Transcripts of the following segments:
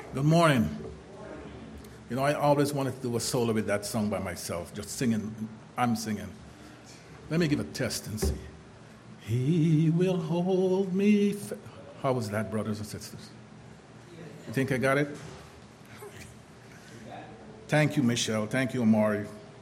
Good morning. You know, I always wanted to do a solo with that song by myself, just singing. I'm singing. Let me give a test and see. He will hold me. How was that, brothers and sisters? You think I got it? Thank you, Michelle. Thank you, Amari.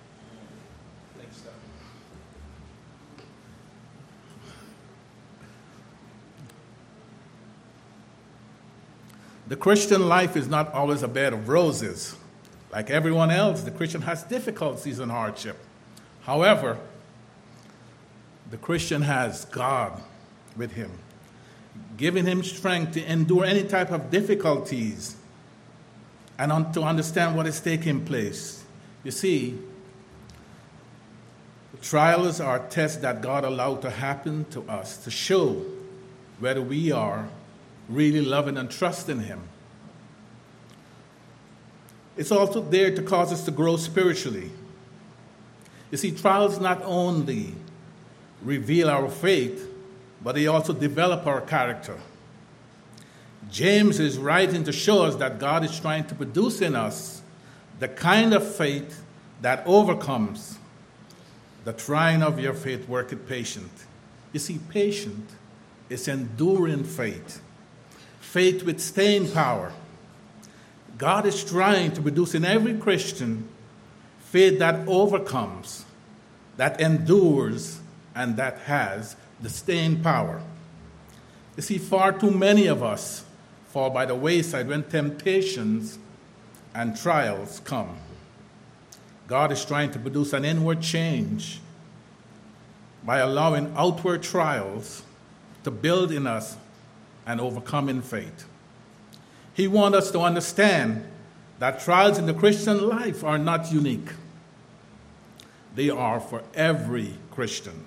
The Christian life is not always a bed of roses. Like everyone else, the Christian has difficulties and hardship. However, the Christian has God with him, giving him strength to endure any type of difficulties and to understand what is taking place. You see, trials are tests that God allowed to happen to us to show whether we are really loving and trusting him. It's also there to cause us to grow spiritually. You see, trials not only reveal our faith, but they also develop our character. James is writing to show us that God is trying to produce in us the kind of faith that overcomes. The trying of your faith worketh patient. You see, patient is enduring faith. Faith with staying power. God is trying to produce in every Christian faith that overcomes, that endures, and that has the staying power. You see, far too many of us fall by the wayside when temptations and trials come. God is trying to produce an inward change by allowing outward trials to build in us and overcome in faith. He wants us to understand that trials in the Christian life are not unique. They are for every Christian.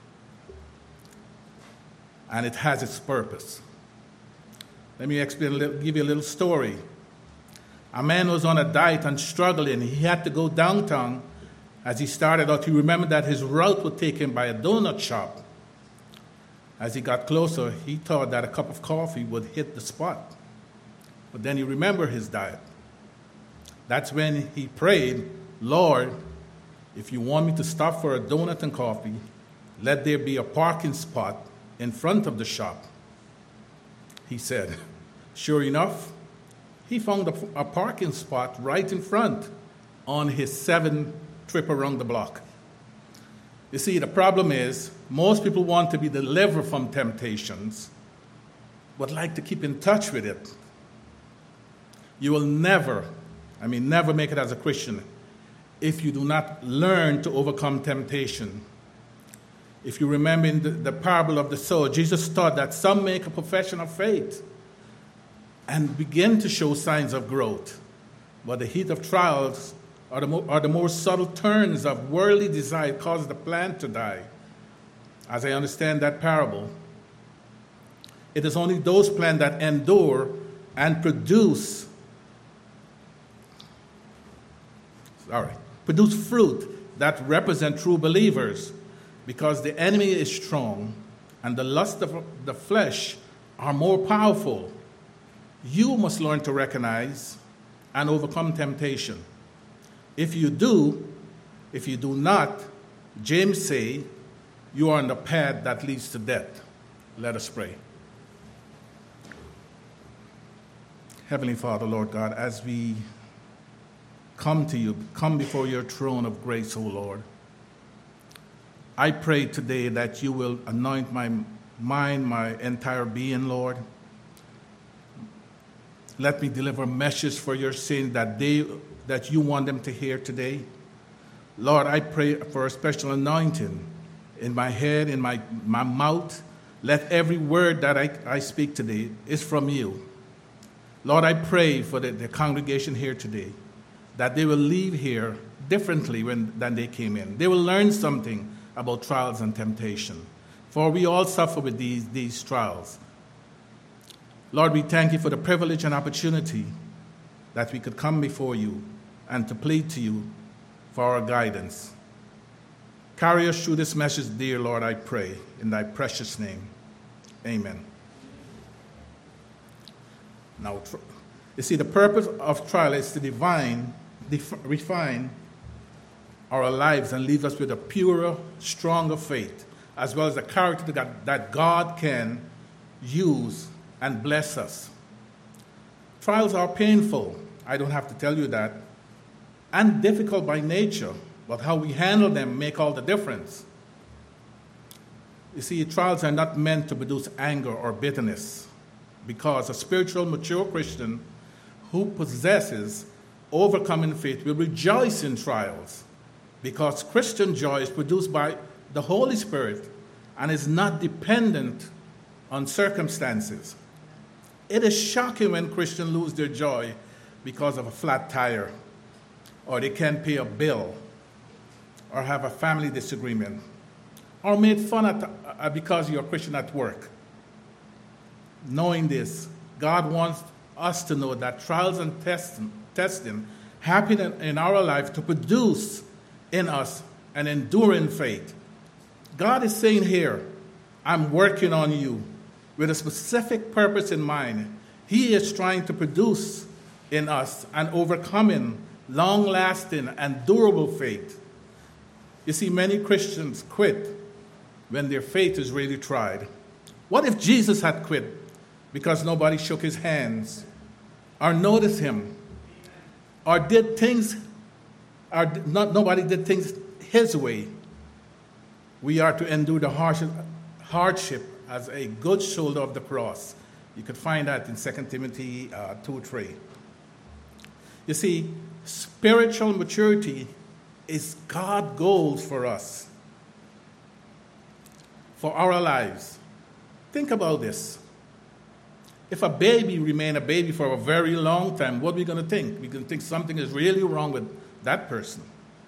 And it has its purpose. Let me give you a little story. A man was on a diet and struggling. He had to go downtown. As he started out, he remembered that his route would take him by a donut shop. As he got closer, he thought that a cup of coffee would hit the spot. But then he remembered his diet. That's when he prayed, Lord, if you want me to stop for a donut and coffee, let there be a parking spot in front of the shop. He said, sure enough, he found a parking spot right in front on his 7th trip around the block. You see, the problem is, most people want to be delivered from temptations, but like to keep in touch with it. You will never make it as a Christian if you do not learn to overcome temptation. If you remember in the parable of the sower, Jesus taught that some make a profession of faith and begin to show signs of growth, but the heat of trials are the more subtle turns of worldly desire cause the plant to die. As I understand that parable, it is only those plants that endure and produce fruit that represent true believers, because the enemy is strong and the lust of the flesh are more powerful. You must learn to recognize and overcome temptation. If you do not, James say, you are on the path that leads to death. Let us pray. Heavenly Father, Lord God, as we come before your throne of grace, O Lord, I pray today that you will anoint my mind, my entire being, Lord. Let me deliver a message for your saints that you want them to hear today. Lord, I pray for a special anointing in my head, in my mouth. Let every word that I speak today is from you. Lord, I pray for the congregation here today, that they will leave here differently than they came in. They will learn something about trials and temptation, for we all suffer with these trials. Lord, we thank you for the privilege and opportunity that we could come before you and to plead to you for our guidance. Carry us through this message, dear Lord, I pray, in thy precious name. Amen. Now, You see, the purpose of trial is to refine our lives and leave us with a purer, stronger faith, as well as a character that God can use and bless us. Trials are painful, I don't have to tell you that, and difficult by nature, but how we handle them make all the difference. You see, trials are not meant to produce anger or bitterness, because a spiritual, mature Christian who possesses overcoming faith will rejoice in trials, because Christian joy is produced by the Holy Spirit and is not dependent on circumstances. It is shocking when Christians lose their joy because of a flat tire, or they can't pay a bill, or have a family disagreement, or made fun at because you're a Christian at work. Knowing this, God wants us to know that trials and testing happen in our life to produce in us an enduring faith. God is saying here, I'm working on you with a specific purpose in mind. He is trying to produce in us an overcoming, long-lasting, and durable faith. You see, many Christians quit when their faith is really tried. What if Jesus had quit because nobody shook his hands or noticed him, or did things, nobody did things his way? We are to endure the hardship as a good shoulder of the cross. You could find that in 2 Timothy 2:3. You see, spiritual maturity is God's goals for us, for our lives. Think about this. If a baby remains a baby for a very long time, what are we going to think? We're going to think something is really wrong with that person.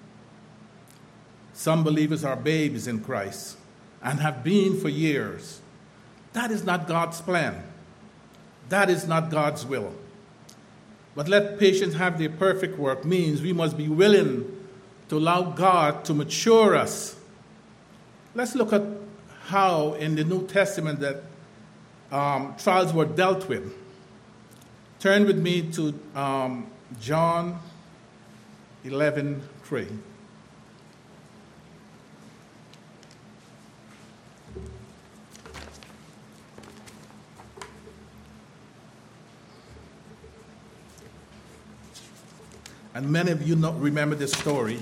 Some believers are babies in Christ and have been for years. That is not God's plan. That is not God's will. But let patience have their perfect work means we must be willing to allow God to mature us. Let's look at how in the New Testament that trials were dealt with. Turn with me to John 11:3. And many of you remember this story.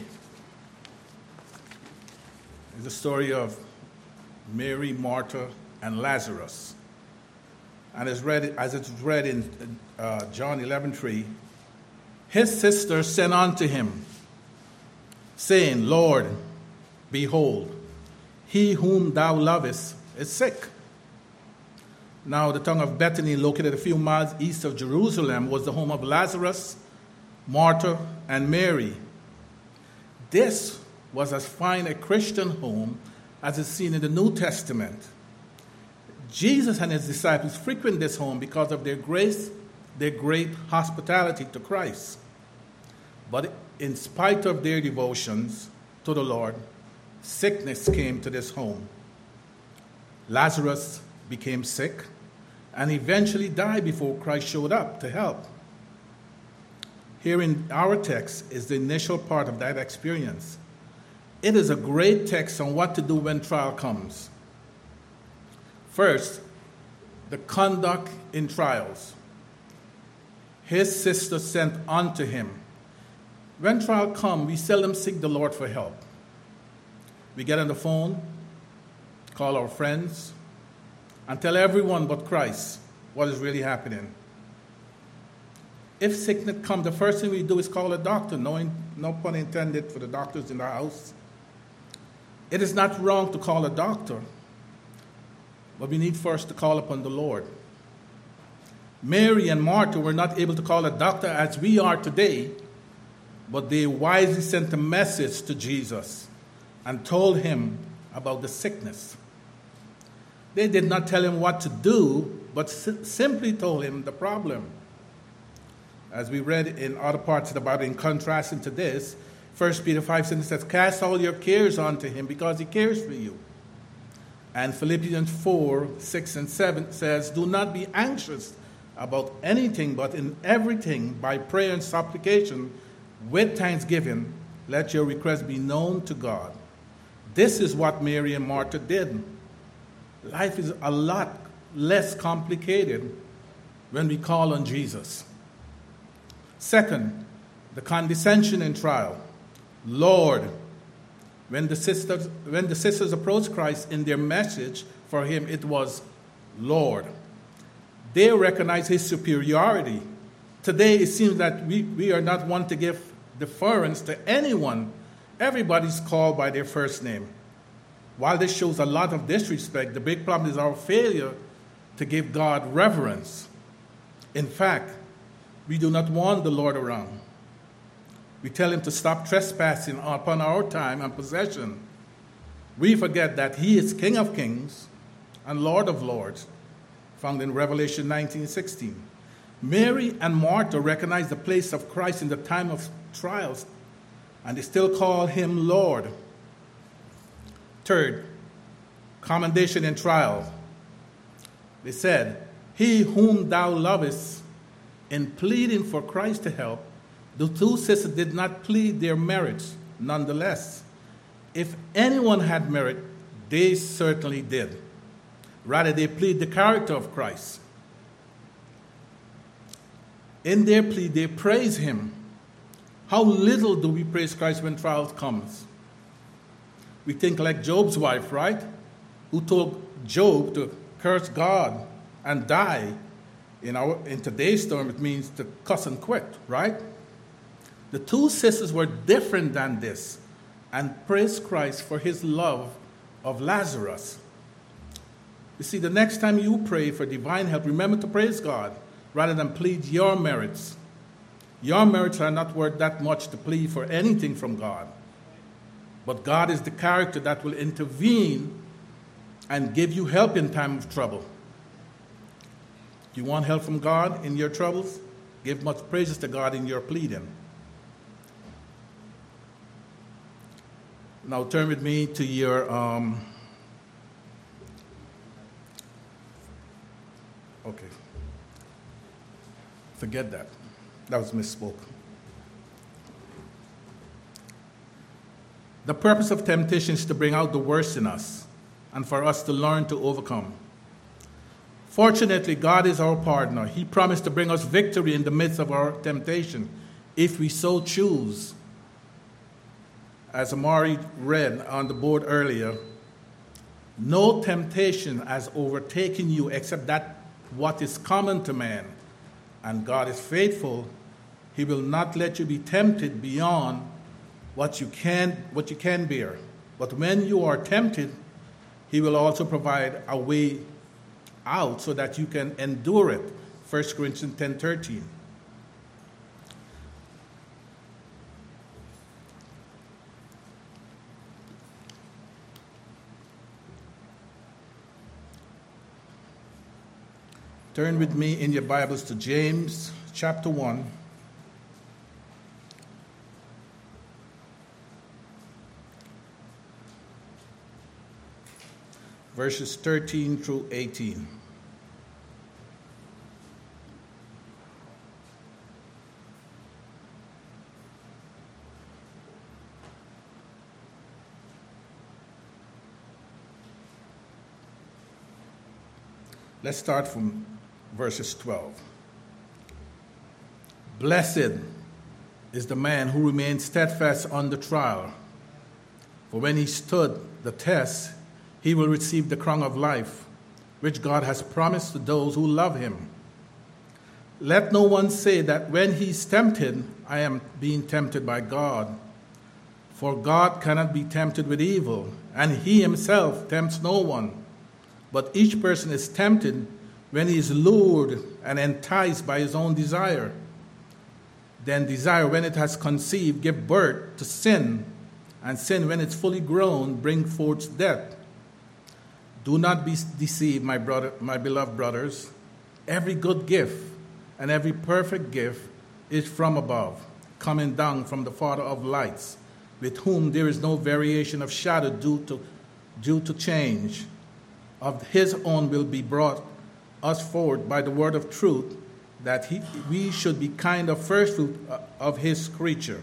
It's the story of Mary, Martha, and Lazarus. And as it's read in John 11:3, his sister sent unto him, saying, Lord, behold, he whom thou lovest is sick. Now the town of Bethany, located a few miles east of Jerusalem, was the home of Lazarus, Martha, and Mary. This was as fine a Christian home as is seen in the New Testament. Jesus and his disciples frequent this home because of their grace, their great hospitality to Christ. But in spite of their devotions to the Lord, sickness came to this home. Lazarus became sick and eventually died before Christ showed up to help. Here in our text is the initial part of that experience. It is a great text on what to do when trial comes. First, the conduct in trials. His sister sent unto him. When trial comes, we seldom seek the Lord for help. We get on the phone, call our friends, and tell everyone but Christ what is really happening. If sickness comes, the first thing we do is call a doctor, no pun intended for the doctors in our house. It is not wrong to call a doctor, but we need first to call upon the Lord. Mary and Martha were not able to call a doctor as we are today, but they wisely sent a message to Jesus and told him about the sickness. They did not tell him what to do, but simply told him the problem. As we read in other parts of the Bible, in contrasting to this, 1 Peter 5:7 says, cast all your cares onto him because he cares for you. And Philippians 4:6 and 7 says, do not be anxious about anything, but in everything, by prayer and supplication, with thanksgiving, let your requests be known to God. This is what Mary and Martha did. Life is a lot less complicated when we call on Jesus. Second, the condescension in trial. Lord. When the sisters approached Christ in their message for him, it was Lord. They recognized his superiority. Today, it seems that we are not one to give deference to anyone. Everybody's called by their first name. While this shows a lot of disrespect, the big problem is our failure to give God reverence. In fact, we do not want the Lord around. We tell him to stop trespassing upon our time and possession. We forget that he is King of Kings and Lord of Lords, found in Revelation 19:16. Mary and Martha recognize the place of Christ in the time of trials, and they still call him Lord. Third, commendation in trial. They said, he whom thou lovest, in pleading for Christ to help, the two sisters did not plead their merits. Nonetheless, if anyone had merit, they certainly did. Rather, they plead the character of Christ. In their plea, they praise him. How little do we praise Christ when trials comes? We think like Job's wife, right? Who told Job to curse God and die. In today's term, it means to cuss and quit, right? The two sisters were different than this and praised Christ for his love of Lazarus. You see, the next time you pray for divine help, remember to praise God rather than plead your merits. Your merits are not worth that much to plead for anything from God. But God is the character that will intervene and give you help in time of trouble. You want help from God in your troubles? Give much praises to God in your pleading. Now turn with me to your okay. Forget that. That was misspoke. The purpose of temptation is to bring out the worst in us and for us to learn to overcome. Fortunately, God is our partner. He promised to bring us victory in the midst of our temptation if we so choose. As Amari read on the board earlier, no temptation has overtaken you except that what is common to man. And God is faithful. He will not let you be tempted beyond what you can bear. But when you are tempted, he will also provide a way out so that you can endure it. 1 Corinthians 10:13. Turn with me in your Bibles to James chapter 1. Verses 13 through 18. Let's start from verses 12. Blessed is the man who remains steadfast under trial, for when he stood the test, he will receive the crown of life, which God has promised to those who love him. Let no one say that when he is tempted, I am being tempted by God. For God cannot be tempted with evil, and he himself tempts no one. But each person is tempted when he is lured and enticed by his own desire. Then desire, when it has conceived, gives birth to sin, and sin, when it's fully grown, brings forth death. Do not be deceived, my beloved brothers. Every good gift and every perfect gift is from above, coming down from the Father of lights, with whom there is no variation of shadow due to change. Of his own will be brought us forward by the word of truth, that we should be kind of first fruit of his creature.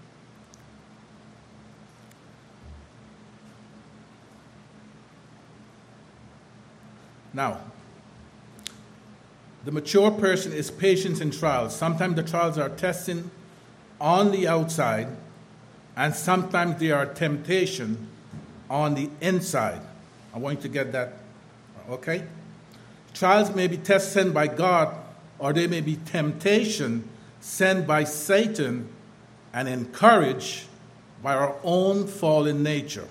Now, the mature person is patient in trials. Sometimes the trials are testing on the outside, and sometimes they are temptation on the inside. I want you to get that, okay? Trials may be tests sent by God, or they may be temptation sent by Satan and encouraged by our own fallen nature.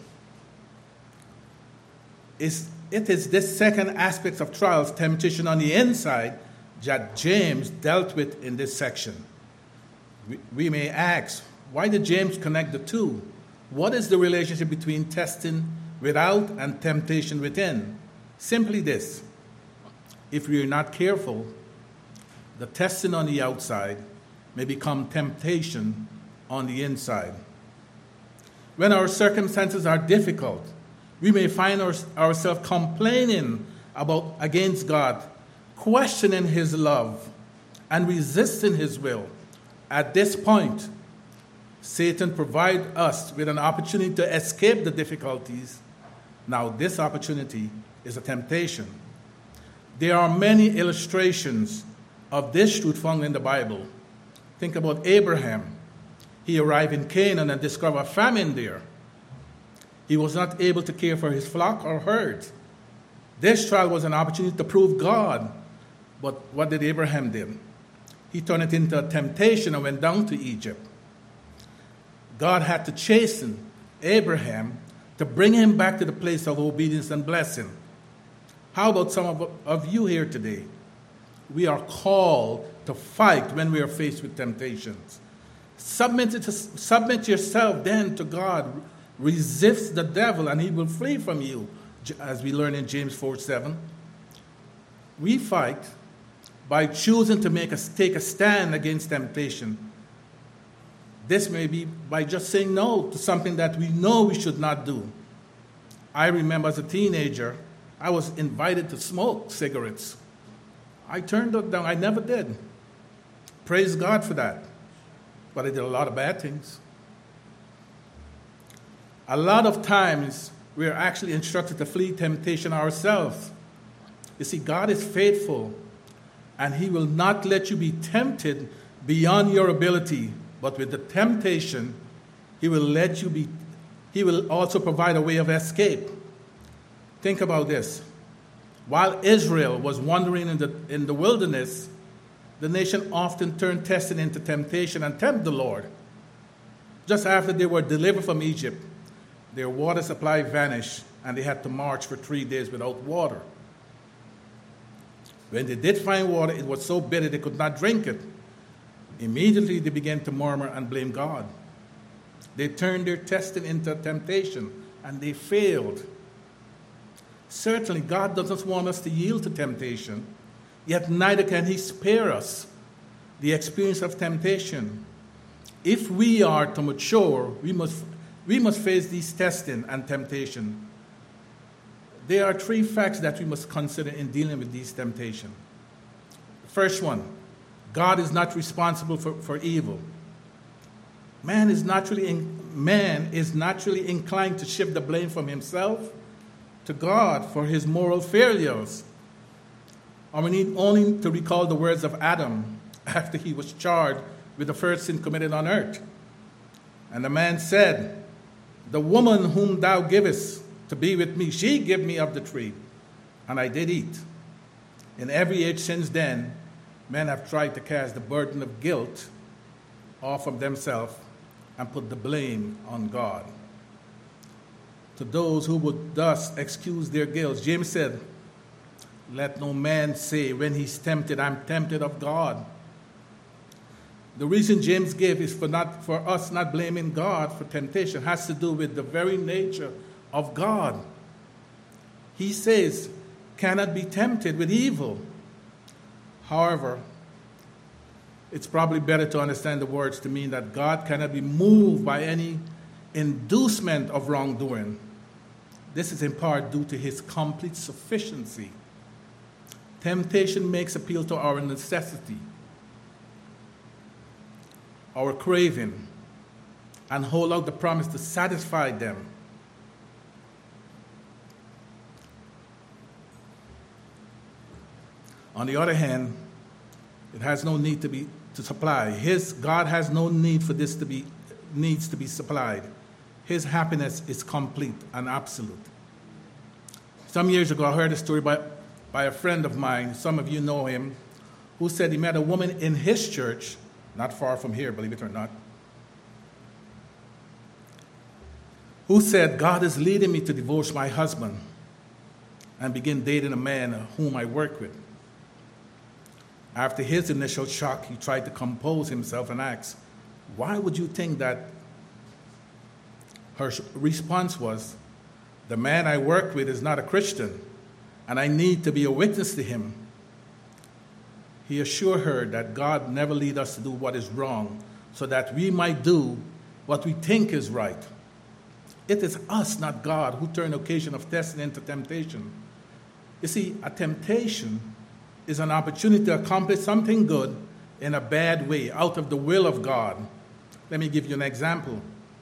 It is this second aspect of trials, temptation on the inside, that James dealt with in this section. We may ask, why did James connect the two? What is the relationship between testing without and temptation within? Simply this: if we are not careful, the testing on the outside may become temptation on the inside. When our circumstances are difficult, we may find ourselves complaining against God, questioning his love, and resisting his will. At this point, Satan provides us with an opportunity to escape the difficulties. Now, this opportunity is a temptation. There are many illustrations of this truth found in the Bible. Think about Abraham. He arrived in Canaan and discovered a famine there. He was not able to care for his flock or herd. This trial was an opportunity to prove God. But what did Abraham do? He turned it into a temptation and went down to Egypt. God had to chasten Abraham to bring him back to the place of obedience and blessing. How about some of you here today? We are called to fight when we are faced with temptations. Submit yourself then to God. Resist the devil and he will flee from you, as we learn in James 4:7. We fight by choosing to take a stand against temptation. This may be by just saying no to something that we know we should not do. I remember as a teenager, I was invited to smoke cigarettes. I turned it down. I never did. Praise God for that. But I did a lot of bad things. A lot of times, we are actually instructed to flee temptation ourselves. You see, God is faithful, and he will not let you be tempted beyond your ability. But with the temptation, he will also provide a way of escape. Think about this. While Israel was wandering in the wilderness, the nation often turned testing into temptation and tempted the Lord. Just after they were delivered from Egypt, their water supply vanished, and they had to march for 3 days without water. When they did find water, it was so bitter they could not drink it. Immediately they began to murmur and blame God. They turned their testing into temptation, and they failed. Certainly, God doesn't want us to yield to temptation, yet neither can he spare us the experience of temptation. If we are to mature, we must face these testing and temptation. There are 3 facts that we must consider in dealing with these temptations. The first one, God is not responsible for evil. Man is naturally inclined to shift the blame from himself to God for his moral failures. And we need only to recall the words of Adam after he was charged with the first sin committed on earth. And the man said, "The woman whom thou givest to be with me, she gave me of the tree, and I did eat." In every age since then, men have tried to cast the burden of guilt off of themselves and put the blame on God. To those who would thus excuse their guilt, James said, "Let no man say when he's tempted, I'm tempted of God." The reason James gave is for us not blaming God for temptation has to do with the very nature of God. He says, cannot be tempted with evil. However, it's probably better to understand the words to mean that God cannot be moved by any inducement of wrongdoing. This is in part due to his complete sufficiency. Temptation makes appeal to our necessity. our craving and hold out the promise to satisfy them. On the other hand, it has no need to supply. God has no need for this needs to be supplied. His happiness is complete and absolute. Some years ago, I heard a story by a friend of mine, some of you know him, who said he met a woman in his church, not far from here, believe it or not, who said, God is leading me to divorce my husband and begin dating a man whom I work with. After his initial shock, he tried to compose himself and asked, why would you think that? Her response was, the man I work with is not a Christian, and I need to be a witness to him. He assured her that God never leads us to do what is wrong, so that we might do what we think is right. It is us, not God, who turn occasion of testing into temptation. You see, a temptation is an opportunity to accomplish something good in a bad way, out of the will of God. Let me give you an example.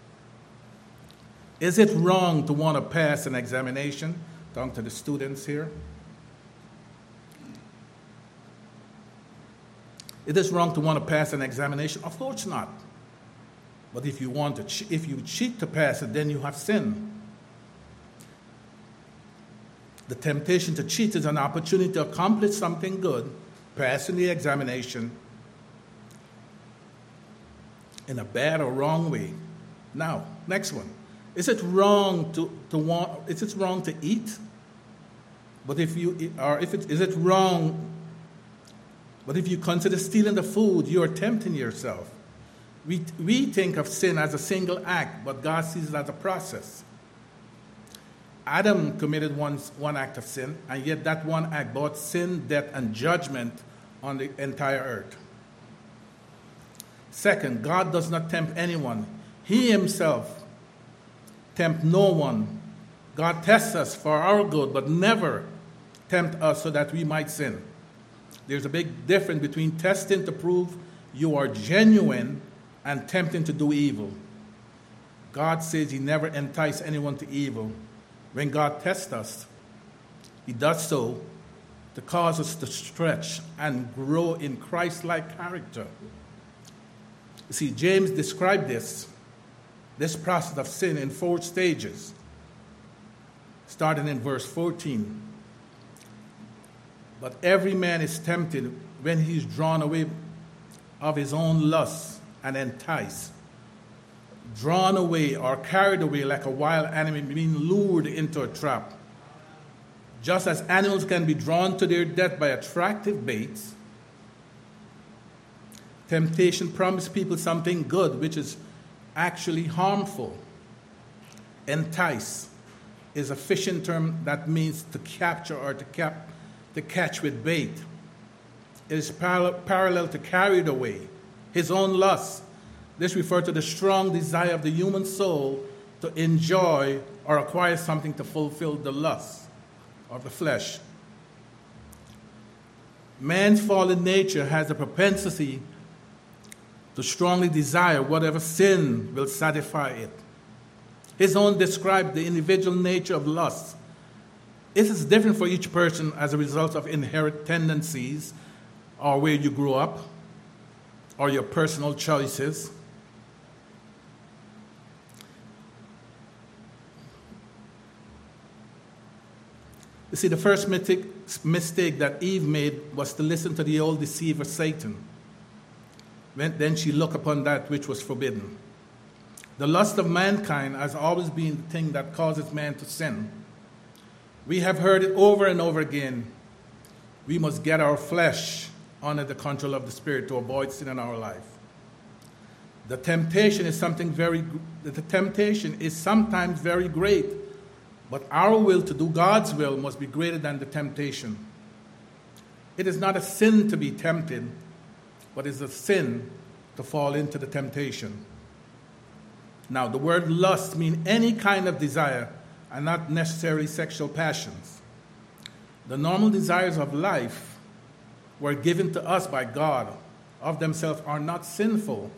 Is it wrong to want to pass an examination? Down to the students here. It is wrong to want to pass an examination? Of course not. But if you cheat to pass it, then you have sinned. The temptation to cheat is an opportunity to accomplish something good, passing the examination, in a bad or wrong way. Now, next one. Is it wrong is it wrong to eat? But if you consider stealing the food, you are tempting yourself. We think of sin as a single act, but God sees it as a process. Adam committed one act of sin, and yet that one act brought sin, death, and judgment on the entire earth. Second, God does not tempt anyone. He himself tempt no one. God tests us for our good, but never tempt us so that we might sin. There's a big difference between testing to prove you are genuine and tempting to do evil. God says he never entices anyone to evil. When God tests us, he does so to cause us to stretch and grow in Christ-like character. You see, James described this process of sin in 4 stages, starting in verse 14. But every man is tempted when he is drawn away of his own lusts and enticed, drawn away or carried away like a wild animal being lured into a trap. Just as animals can be drawn to their death by attractive baits, temptation promises people something good, which is actually harmful. Entice is a fishing term that means to capture or to catch with bait. It is parallel to carried away, his own lust. This refers to the strong desire of the human soul to enjoy or acquire something to fulfill the lust of the flesh. Man's fallen nature has a propensity to strongly desire whatever sin will satisfy it. His own described the individual nature of lust. It is different for each person as a result of inherent tendencies, or where you grew up, or your personal choices. You see, the first mistake that Eve made was to listen to the old deceiver Satan. Then she looked upon that which was forbidden. The lust of mankind has always been the thing that causes man to sin. We have heard it over and over again. We must get our flesh under the control of the Spirit to avoid sin in our life. The temptation is sometimes very great, but our will to do God's will must be greater than the temptation. It is not a sin to be tempted, but it's a sin to fall into the temptation. Now, the word lust means any kind of desire and not necessarily sexual passions. The normal desires of life were given to us by God. Of themselves are not sinful,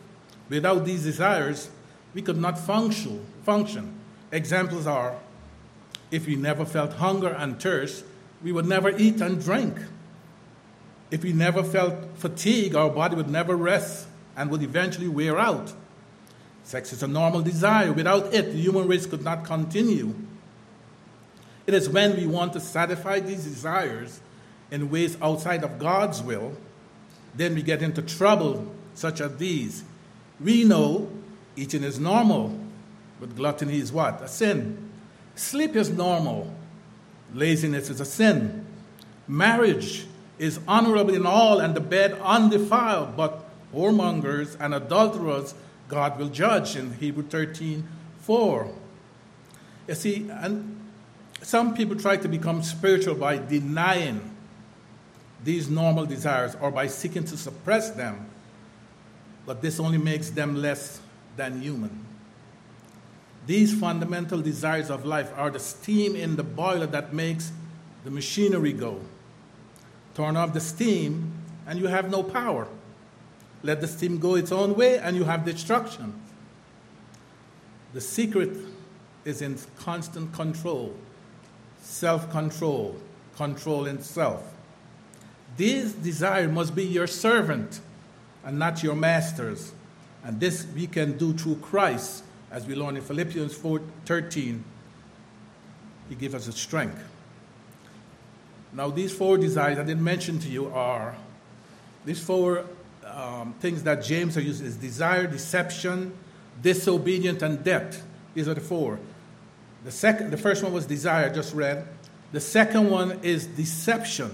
Without these desires, we could not function. Examples are, if we never felt hunger and thirst, we would never eat and drink. If we never felt fatigue, our body would never rest and would eventually wear out. Sex is a normal desire. Without it, the human race could not continue. It is when we want to satisfy these desires in ways outside of God's will, then we get into trouble such as these. We know eating is normal, but gluttony is what? A sin. Sleep is normal. Laziness is a sin. Marriage is honorable in all and the bed undefiled, but whoremongers and adulterers God will judge in Hebrews 13:4. You see, and some people try to become spiritual by denying these normal desires or by seeking to suppress them, but this only makes them less than human. These fundamental desires of life are the steam in the boiler that makes the machinery go. Turn off the steam and you have no power. Let the steam go its own way and you have destruction. The secret is in constant control, self-control, control in self. These desires must be your servant and not your masters. And this we can do through Christ, as we learn in Philippians 4:13. He gives us the strength. Now, these four desires I didn't mention to you are these four things that James has used is desire, deception, disobedience, and debt. These are the four. The first one was desire, just read. The second one is deception.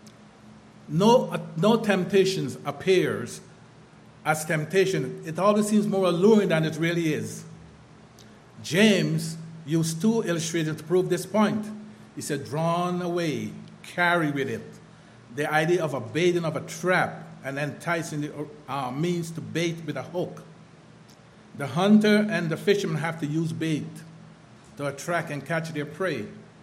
No temptations appears as temptation. It always seems more alluring than it really is. James used two illustrations to prove this point. He said, drawn away, carry with it. The idea of a baiting of a trap and enticing the means to bait with a hook. The hunter and the fisherman have to use bait to attract and catch their prey.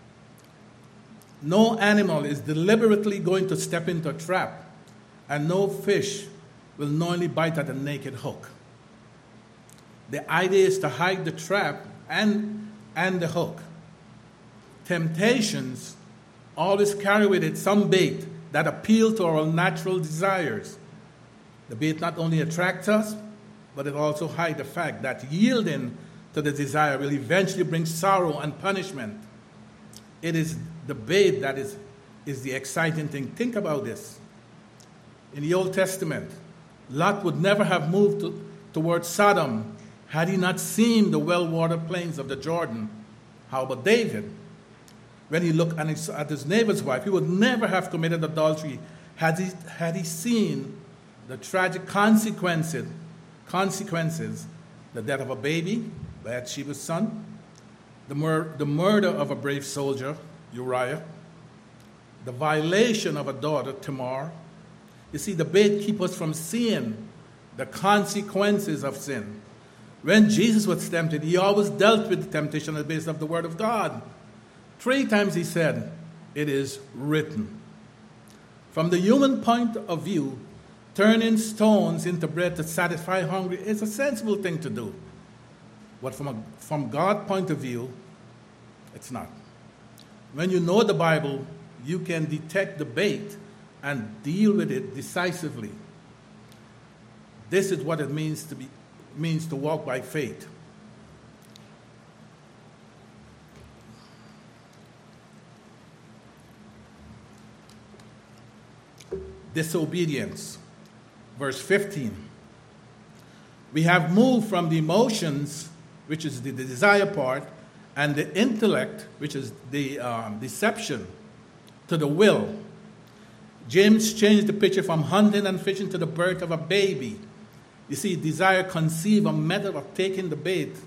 No animal is deliberately going to step into a trap, and no fish will knowingly bite at a naked hook. The idea is to hide the trap and the hook. Temptations always carry with it some bait that appeal to our natural desires. The bait not only attracts us, but it also hides the fact that yielding to the desire will eventually bring sorrow and punishment. It is the bait that is the exciting thing. Think about this. In the Old Testament, Lot would never have moved towards Sodom had he not seen the well-watered plains of the Jordan. How about David? When he looked at his neighbor's wife, he would never have committed adultery had he seen the tragic consequences, the death of a baby, Bathsheba's son, the murder of a brave soldier, Uriah, the violation of a daughter, Tamar. You see, the bait keeps us from seeing the consequences of sin. When Jesus was tempted, he always dealt with the temptation on the basis of the Word of God. 3 times he said, it is written. From the human point of view, turning stones into bread to satisfy hunger is a sensible thing to do. But from God's point of view, it's not. When you know the Bible, you can detect the bait and deal with it decisively. This is what it means to walk by faith. Disobedience. Verse 15. We have moved from the emotions, which is the desire part, and the intellect, which is the deception, to the will. James changed the picture from hunting and fishing to the birth of a baby. You see, desire conceives a method of taking the bait.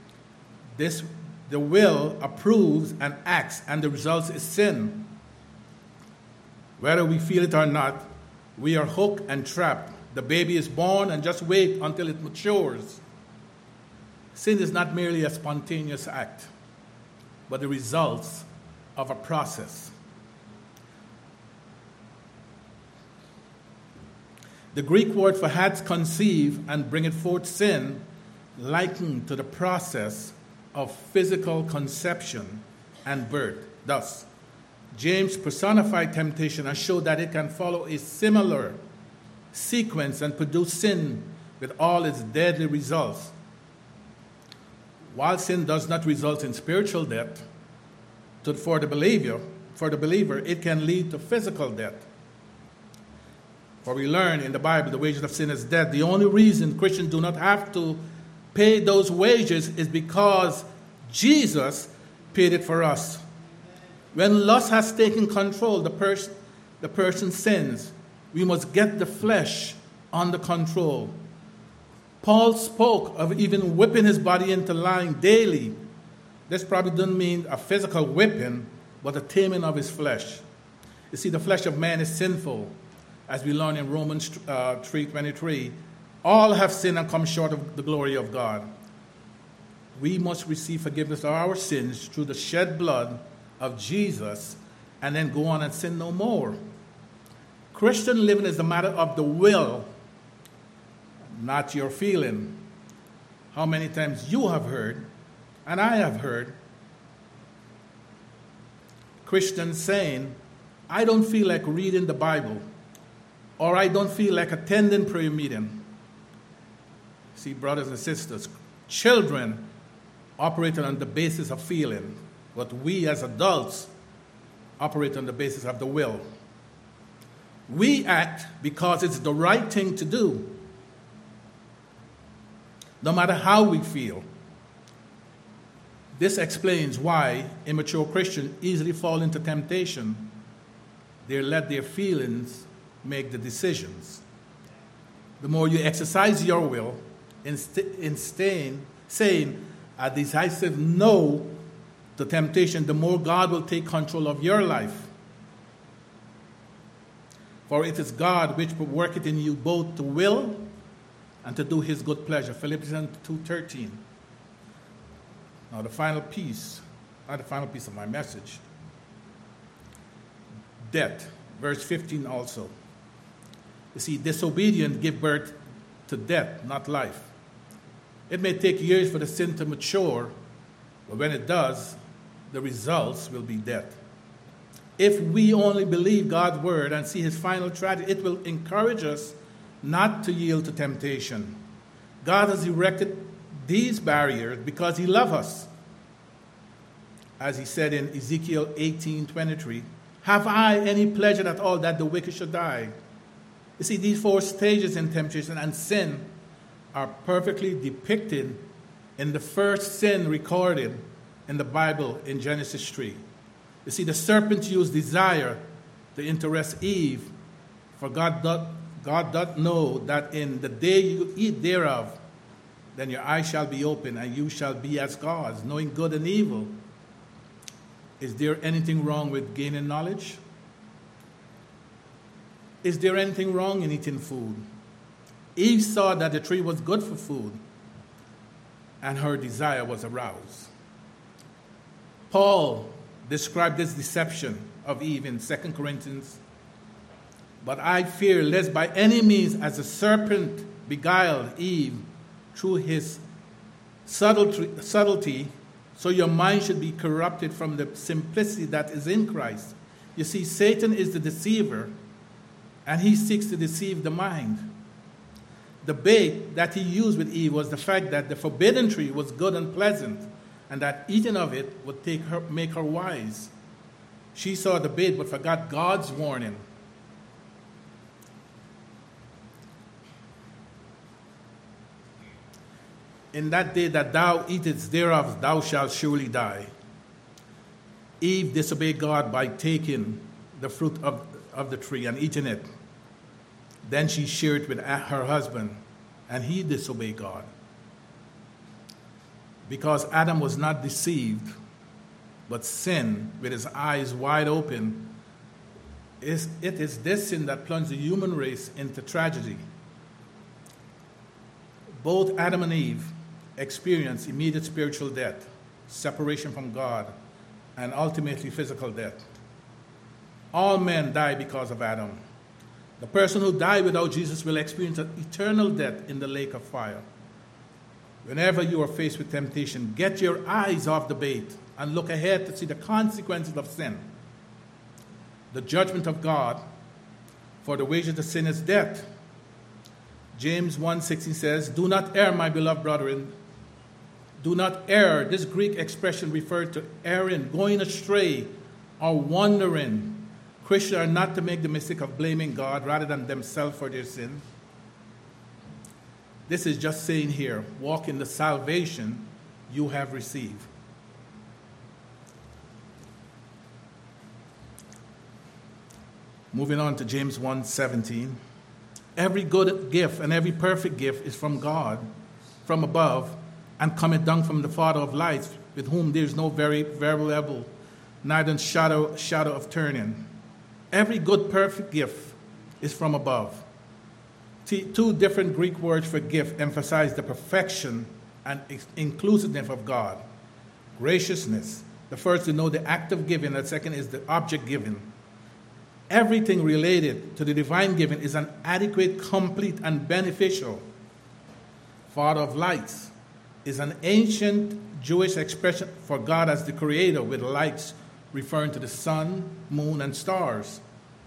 The will approves and acts, and the result is sin. Whether we feel it or not, we are hooked and trapped. The baby is born and just wait until it matures. Sin is not merely a spontaneous act, but the results of a process. The Greek word for had conceive and bring it forth sin, likened to the process of physical conception and birth. Thus, James personified temptation and showed that it can follow a similar sequence and produce sin with all its deadly results. While sin does not result in spiritual death, for the believer, it can lead to physical death. For we learn in the Bible, the wages of sin is death. The only reason Christians do not have to pay those wages is because Jesus paid it for us. When lust has taken control, the person sins. We must get the flesh under control. Paul spoke of even whipping his body into lying daily. This probably doesn't mean a physical whipping, but a taming of his flesh. You see, the flesh of man is sinful, as we learn in Romans 3:23. All have sinned and come short of the glory of God. We must receive forgiveness of our sins through the shed blood of Jesus and then go on and sin no more. Christian living is a matter of the will, not your feeling. How many times you have heard, and I have heard, Christians saying, I don't feel like reading the Bible, or I don't feel like attending prayer meeting. See, brothers and sisters, children operate on the basis of feeling, but we as adults operate on the basis of the will. We act because it's the right thing to do, no matter how we feel. This explains why immature Christians easily fall into temptation. They let their feelings make the decisions. The more you exercise your will in saying a decisive no to temptation, the more God will take control of your life. For it is God which will work it in you both to will and to do his good pleasure. Philippians 2:13. Now the final piece, not the final piece of my message. Death, verse 15 also. You see, disobedience give birth to death, not life. It may take years for the sin to mature, but when it does, the results will be death. If we only believe God's word and see his final tragedy, it will encourage us not to yield to temptation. God has erected these barriers because he loves us. As he said in Ezekiel 18:23, have I any pleasure at all that the wicked should die? You see, these four stages in temptation and sin are perfectly depicted in the first sin recorded in the Bible in Genesis 3. You see, the serpent used desire to interest Eve, for God doth know that in the day you eat thereof, then your eyes shall be open, and you shall be as gods, knowing good and evil. Is there anything wrong with gaining knowledge? Is there anything wrong in eating food? Eve saw that the tree was good for food, and her desire was aroused. Paul described this deception of Eve in 2 Corinthians. But I fear lest by any means, as the serpent beguiled Eve through his subtlety, so your mind should be corrupted from the simplicity that is in Christ. You see, Satan is the deceiver, and he seeks to deceive the mind. The bait that he used with Eve was the fact that the forbidden tree was good and pleasant, and that eating of it would make her wise. She saw the bait but forgot God's warning. In that day that thou eatest thereof, thou shalt surely die. Eve disobeyed God by taking the fruit of the tree and eating it. Then she shared with her husband, and he disobeyed God. Because Adam was not deceived, but sinned with his eyes wide open, it is this sin that plunged the human race into tragedy. Both Adam and Eve experienced immediate spiritual death, separation from God, and ultimately physical death. All men die because of Adam. The person who died without Jesus will experience an eternal death in the lake of fire. Whenever you are faced with temptation, get your eyes off the bait and look ahead to see the consequences of sin. The judgment of God, for the wages of sin is death. James 1:16 says, "Do not err, my beloved brethren." Do not err. This Greek expression referred to erring, going astray, or wandering. Christians are not to make the mistake of blaming God rather than themselves for their sin. This is just saying here, walk in the salvation you have received. Moving on to James 1:17. Every good gift and every perfect gift is from God, from above, and cometh down from the Father of lights, with whom there is no variable, neither shadow of turning. Every good, perfect gift is from above. Two different Greek words for gift emphasize the perfection and inclusiveness of God. Graciousness. The first denote the act of giving, the second is the object given. Everything related to the divine giving is an adequate, complete, and beneficial. Father of lights is an ancient Jewish expression for God as the creator, with lights referring to the sun, moon, and stars.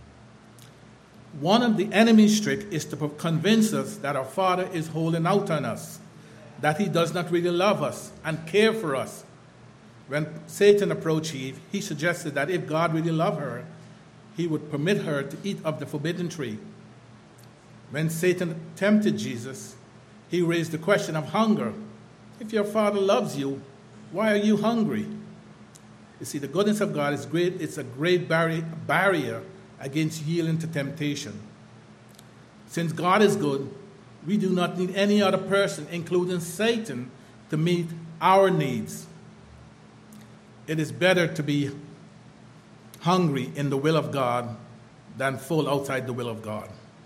One of the enemy's tricks is to convince us that our Father is holding out on us, that he does not really love us and care for us. When Satan approached Eve, he suggested that if God really loved her, he would permit her to eat of the forbidden tree. When Satan tempted Jesus, he raised the question of hunger. If your Father loves you, why are you hungry? You see, the goodness of God is great. It's a great barrier against yielding to temptation. Since God is good, we do not need any other person, including Satan, to meet our needs. It is better to be hungry in the will of God than full outside the will of God.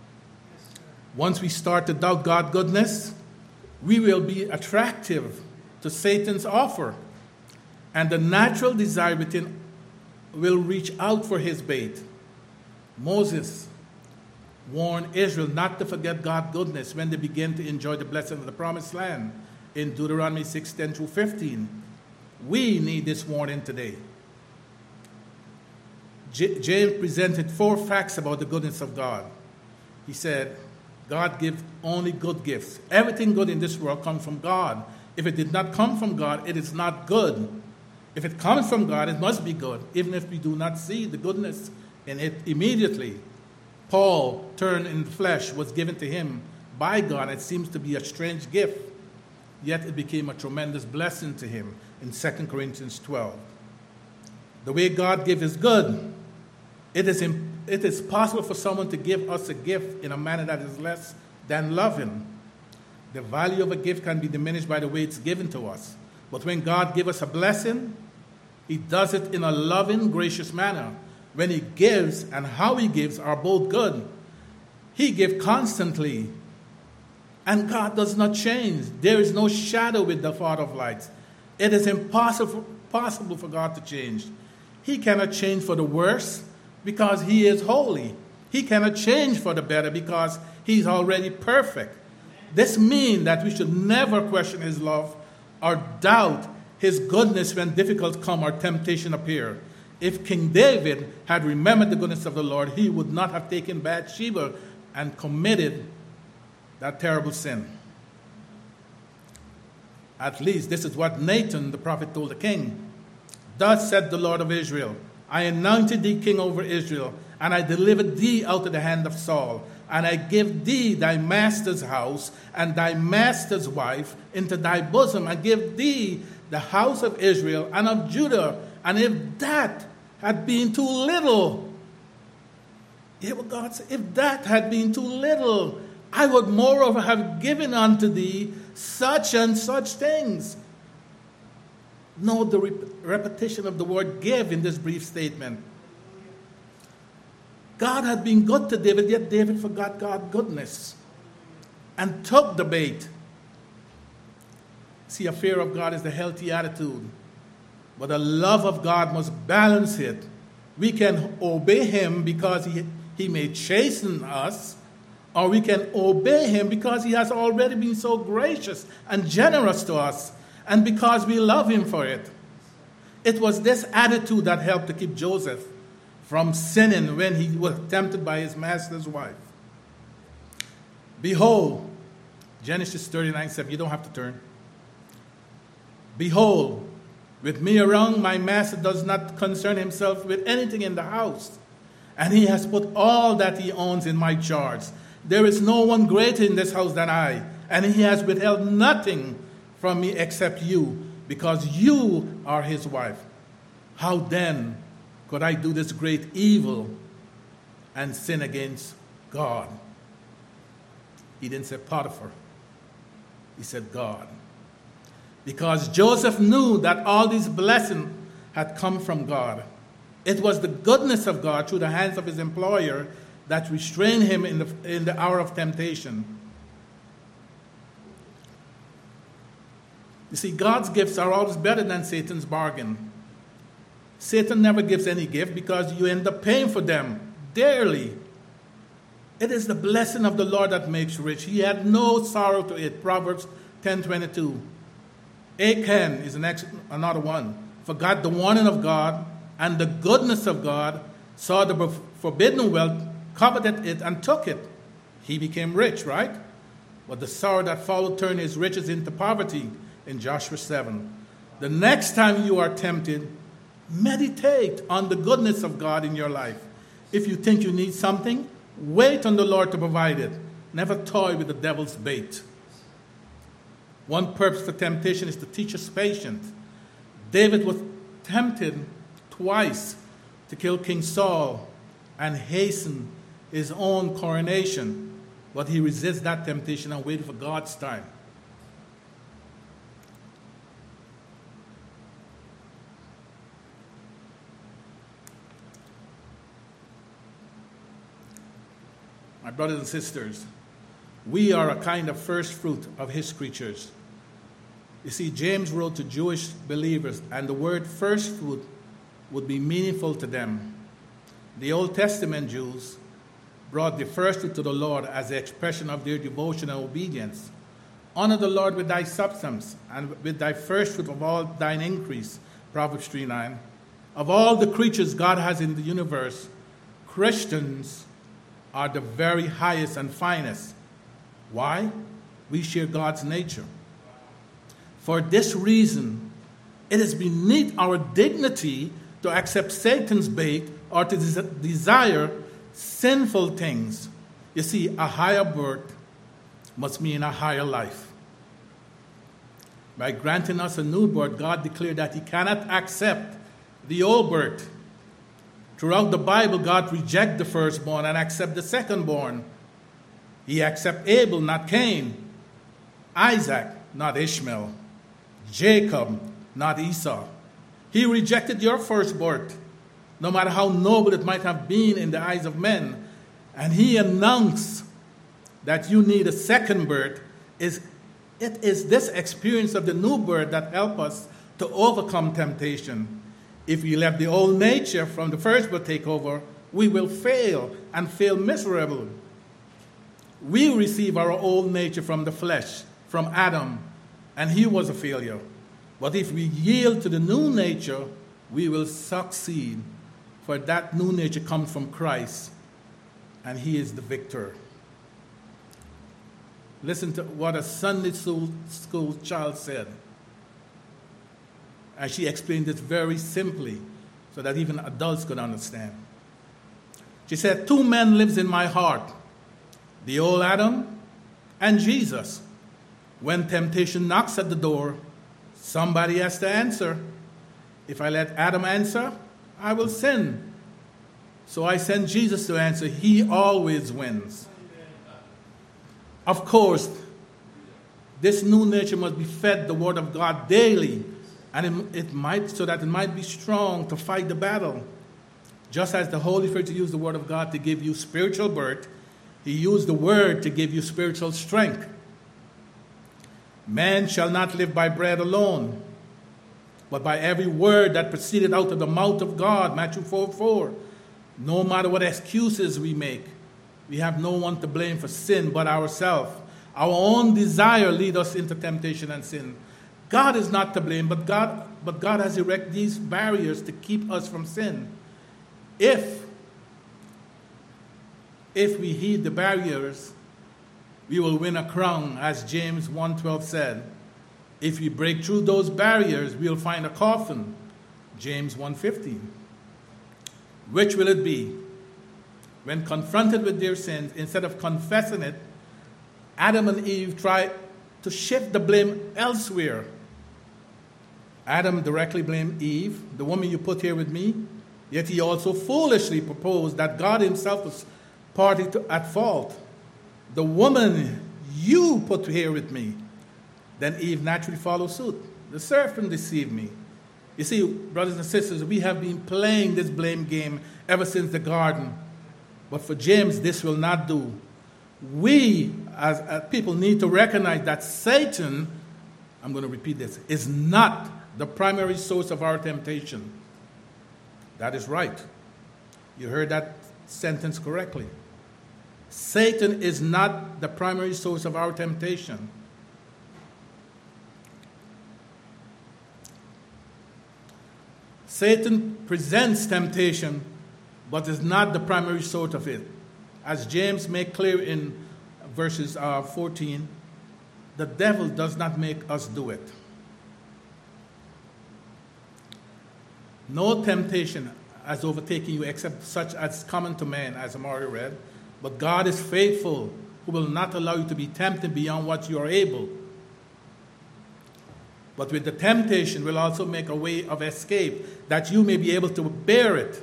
Once we start to doubt God's goodness, we will be attractive to Satan's offer, and the natural desire within will reach out for his bait. Moses warned Israel not to forget God's goodness when they begin to enjoy the blessing of the promised land in Deuteronomy 6:10-15. We need this warning today. James presented 4 facts about the goodness of God. He said, God gives only good gifts. Everything good in this world comes from God. If it did not come from God, it is not good. If it comes from God, it must be good, even if we do not see the goodness in it immediately. Paul, turned in the flesh, was given to him by God. It seems to be a strange gift, yet it became a tremendous blessing to him in 2 Corinthians 12. The way God gives is good. It is possible for someone to give us a gift in a manner that is less than loving. The value of a gift can be diminished by the way it's given to us. But when God gives us a blessing, he does it in a loving, gracious manner. When he gives and how he gives are both good. He gives constantly, and God does not change. There is no shadow with the Father of lights. It is impossible for God to change. He cannot change for the worse because he is holy. He cannot change for the better because he's already perfect. This means that we should never question his love or doubt his goodness when difficulties come or temptation appear. If King David had remembered the goodness of the Lord, he would not have taken Bathsheba and committed that terrible sin. At least this is what Nathan the prophet told the king. Thus said the Lord of Israel, I anointed thee king over Israel, and I delivered thee out of the hand of Saul, and I give thee thy master's house and thy master's wife into thy bosom. I give thee the house of Israel and of Judah. And if that had been too little, God said, if that had been too little, I would moreover have given unto thee such and such things. Note the repetition of the word give in this brief statement. God had been good to David, yet David forgot God's goodness and took the bait. See, a fear of God is the healthy attitude, but the love of God must balance it. We can obey him because he may chasten us, or we can obey him because he has already been so gracious and generous to us, and because we love him for it. It was this attitude that helped to keep Joseph from sinning when he was tempted by his master's wife. Behold, Genesis 39:7, you don't have to turn. Behold, with me around, my master does not concern himself with anything in the house, and he has put all that he owns in my charge. There is no one greater in this house than I, and he has withheld nothing from me except you, because you are his wife. How then could I do this great evil and sin against God? He didn't say Potiphar. He said God. Because Joseph knew that all these blessings had come from God. It was the goodness of God through the hands of his employer that restrained him in the hour of temptation. You see, God's gifts are always better than Satan's bargain. Satan never gives any gift because you end up paying for them dearly. It is the blessing of the Lord that makes rich. He had no sorrow to it. Proverbs 10:22. Achan is another one. Forgot the warning of God and the goodness of God, saw the forbidden wealth, coveted it, and took it. He became rich, right? But the sorrow that followed turned his riches into poverty in Joshua 7. The next time you are tempted, meditate on the goodness of God in your life. If you think you need something, wait on the Lord to provide it. Never toy with the devil's bait. One purpose for temptation is to teach us patience. David was tempted twice to kill King Saul and hasten his own coronation, but he resisted that temptation and waited for God's time. My brothers and sisters, we are a kind of first fruit of his creatures. You see, James wrote to Jewish believers, and the word first fruit would be meaningful to them. The Old Testament Jews brought the first fruit to the Lord as the expression of their devotion and obedience. Honor the Lord with thy substance, and with thy first fruit of all thine increase. Proverbs 3:9. Of all the creatures God has in the universe, Christians are the very highest and finest. Why? We share God's nature. For this reason, it is beneath our dignity to accept Satan's bait or to desire sinful things. You see, a higher birth must mean a higher life. By granting us a new birth, God declared that he cannot accept the old birth. Throughout the Bible, God rejects the firstborn and accepts the secondborn. He accepts Abel, not Cain. Isaac, not Ishmael. Jacob, not Esau. He rejected your first birth, no matter how noble it might have been in the eyes of men. And he announced that you need a second birth. It is this experience of the new birth that helps us to overcome temptation. If we let the old nature from the first birth take over, we will fail and fail miserably. We receive our old nature from the flesh, from Adam, and he was a failure. But if we yield to the new nature, we will succeed, for that new nature comes from Christ, and he is the victor. Listen to what a Sunday school child said. And she explained it very simply so that even adults could understand. She said, 2 men lives in my heart, the old Adam and Jesus. When temptation knocks at the door, somebody has to answer. If I let Adam answer, I will sin. So I send Jesus to answer. He always wins. Of course, this new nature must be fed the word of God daily, and it might be strong to fight the battle. Just as the Holy Spirit used the word of God to give you spiritual birth, he used the word to give you spiritual strength. Man shall not live by bread alone, but by every word that proceeded out of the mouth of God. Matthew 4:4. No matter what excuses we make, we have no one to blame for sin but ourselves. Our own desire lead us into temptation and sin. God is not to blame, but God has erected these barriers to keep us from sin. If we heed the barriers, we will win a crown, as James 1:12 said. If we break through those barriers, we'll find a coffin, James 1:15. Which will it be? When confronted with their sins, instead of confessing it, Adam and Eve tried to shift the blame elsewhere. Adam directly blamed Eve, the woman you put here with me, yet he also foolishly proposed that God himself was at fault. The woman you put here with me. Then Eve naturally followed suit. The serpent deceived me. You see, brothers and sisters, we have been playing this blame game ever since the garden. But for James, this will not do. We, as people, need to recognize that Satan, I'm going to repeat this, is not the primary source of our temptation. That is right. You heard that sentence correctly. Satan is not the primary source of our temptation. Satan presents temptation, but is not the primary source of it. As James makes clear in verses 14, the devil does not make us do it. No temptation has overtaken you except such as common to man, as I'm already read. But God is faithful, who will not allow you to be tempted beyond what you are able. But with the temptation will also make a way of escape, that you may be able to bear it.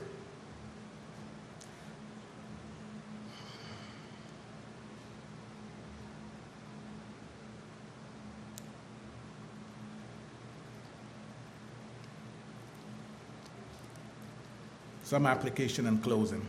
Some application and closing.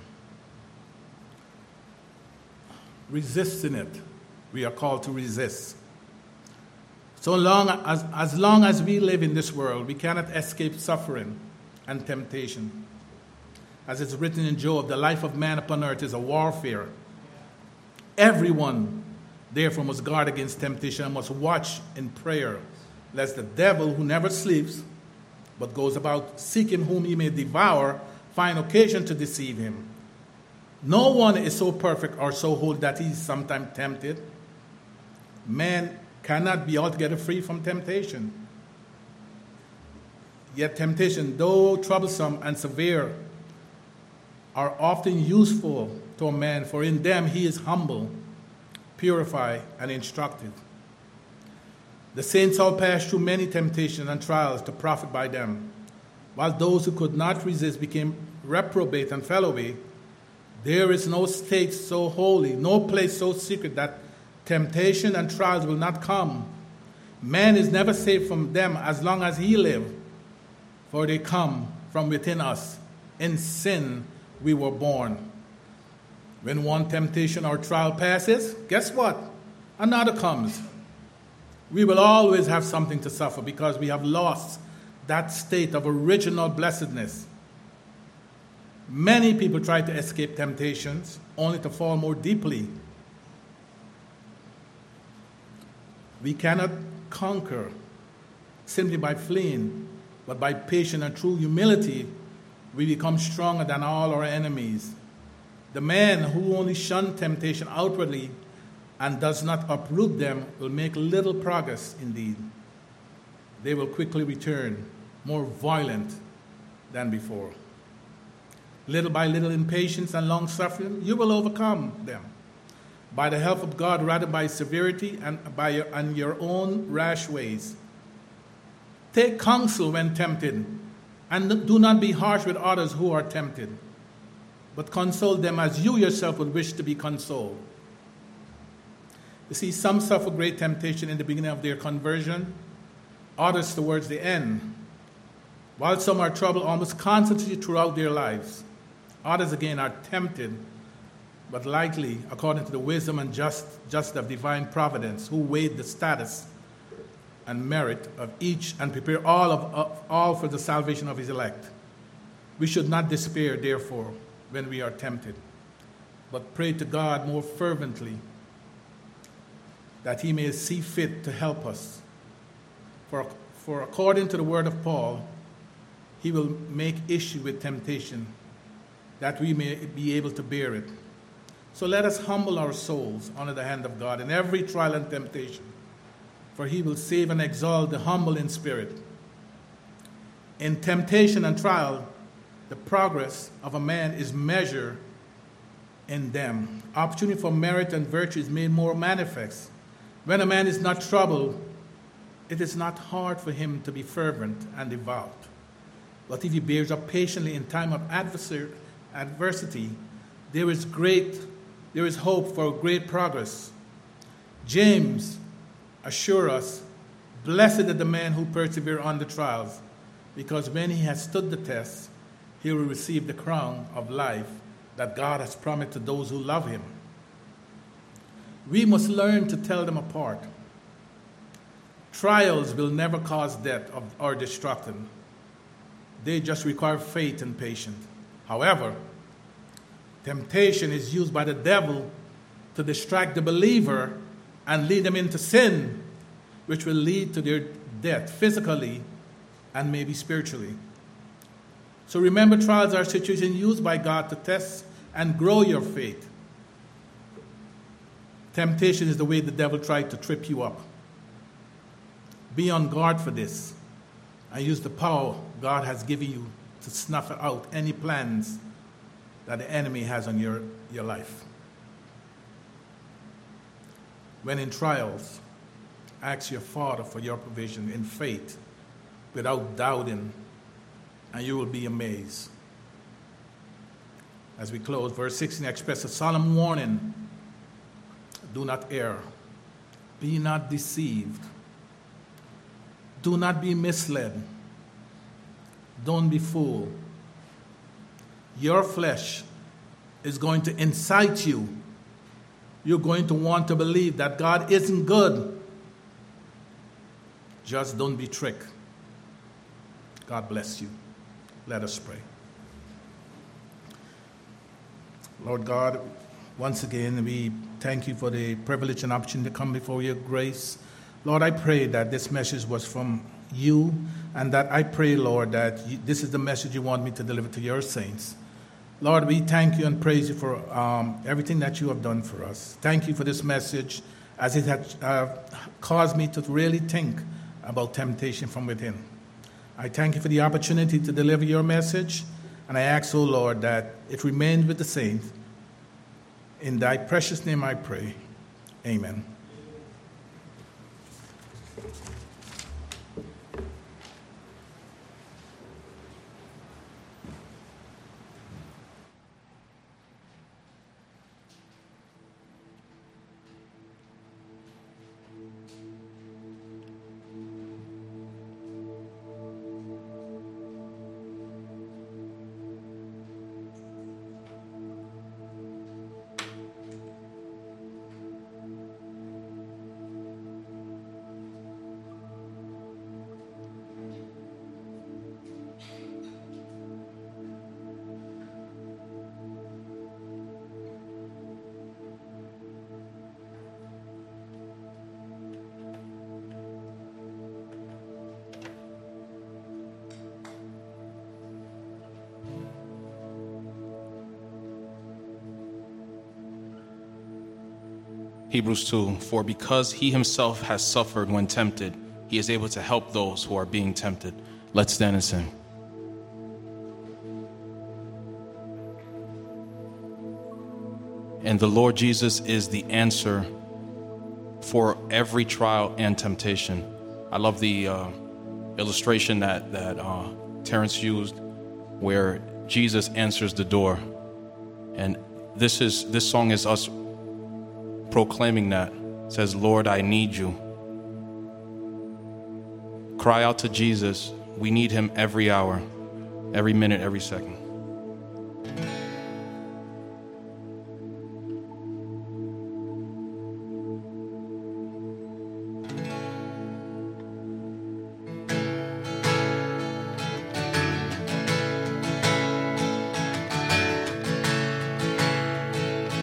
Resisting it. We are called to resist. So long as we live in this world, we cannot escape suffering and temptation. As it's written in Job, the life of man upon earth is a warfare. Everyone, therefore, must guard against temptation and must watch in prayer, lest the devil, who never sleeps, but goes about seeking whom he may devour, find occasion to deceive him. No one is so perfect or so holy that he is sometimes tempted. Man cannot be altogether free from temptation. Yet temptation, though troublesome and severe, are often useful to a man, for in them he is humble, purified, and instructed. The saints all passed through many temptations and trials to profit by them, while those who could not resist became reprobate and fell away. There is no state so holy, no place so secret that temptation and trials will not come. Man is never safe from them as long as he lives, for they come from within us. In sin we were born. When one temptation or trial passes, guess what? Another comes. We will always have something to suffer because we have lost that state of original blessedness. Many people try to escape temptations only to fall more deeply. We cannot conquer simply by fleeing, but by patient and true humility, we become stronger than all our enemies. The man who only shuns temptation outwardly and does not uproot them will make little progress indeed. They will quickly return, more violent than before. Little by little, in patience and long suffering, you will overcome them. By the help of God, rather by severity and by your own rash ways. Take counsel when tempted, and do not be harsh with others who are tempted, but console them as you yourself would wish to be consoled. You see, some suffer great temptation in the beginning of their conversion, others towards the end, while some are troubled almost constantly throughout their lives. Others again are tempted, but likely according to the wisdom and justice of divine providence, who weighed the status and merit of each and prepare all for the salvation of his elect. We should not despair, therefore. when we are tempted, but pray to God more fervently that he may see fit to help us. For according to the word of Paul, he will make issue with temptation, that we may be able to bear it. So let us humble our souls under the hand of God in every trial and temptation, for he will save and exalt the humble in spirit. In temptation and trial, the progress of a man is measured in them. Opportunity for merit and virtue is made more manifest. When a man is not troubled, it is not hard for him to be fervent and devout. But if he bears up patiently in time of adversity, there is hope for great progress. James assures us, blessed is the man who perseveres under trials, because when he has stood the test, he will receive the crown of life that God has promised to those who love him. We must learn to tell them apart. Trials will never cause death or destruction. They just require faith and patience. However, temptation is used by the devil to distract the believer and lead them into sin, which will lead to their death physically and maybe spiritually. So remember, trials are situations used by God to test and grow your faith. Temptation is the way the devil tried to trip you up. Be on guard for this and use the power God has given you to snuff out any plans that the enemy has on your life. When in trials, ask your Father for your provision in faith without doubting, and you will be amazed. As we close, verse 16 expresses a solemn warning. Do not err. Be not deceived. Do not be misled. Don't be fooled. Your flesh is going to incite you. You're going to want to believe that God isn't good. Just don't be tricked. God bless you. Let us pray. Lord God, once again, we thank you for the privilege and opportunity to come before your grace. Lord, I pray that this message was from you, and that I pray, Lord, that this is the message you want me to deliver to your saints. Lord, we thank you and praise you for everything that you have done for us. Thank you for this message, as it has caused me to really think about temptation from within. I thank you for the opportunity to deliver your message, and I ask, O Lord, that it remains with the saints. In thy precious name I pray. Amen. Hebrews 2, for because he himself has suffered when tempted, he is able to help those who are being tempted. Let's stand and sing. And the Lord Jesus is the answer for every trial and temptation. I love the illustration that Terrence used, where Jesus answers the door. And this song is us proclaiming that. It says, Lord, I need you. Cry out to Jesus. We need him every hour, every minute, every second.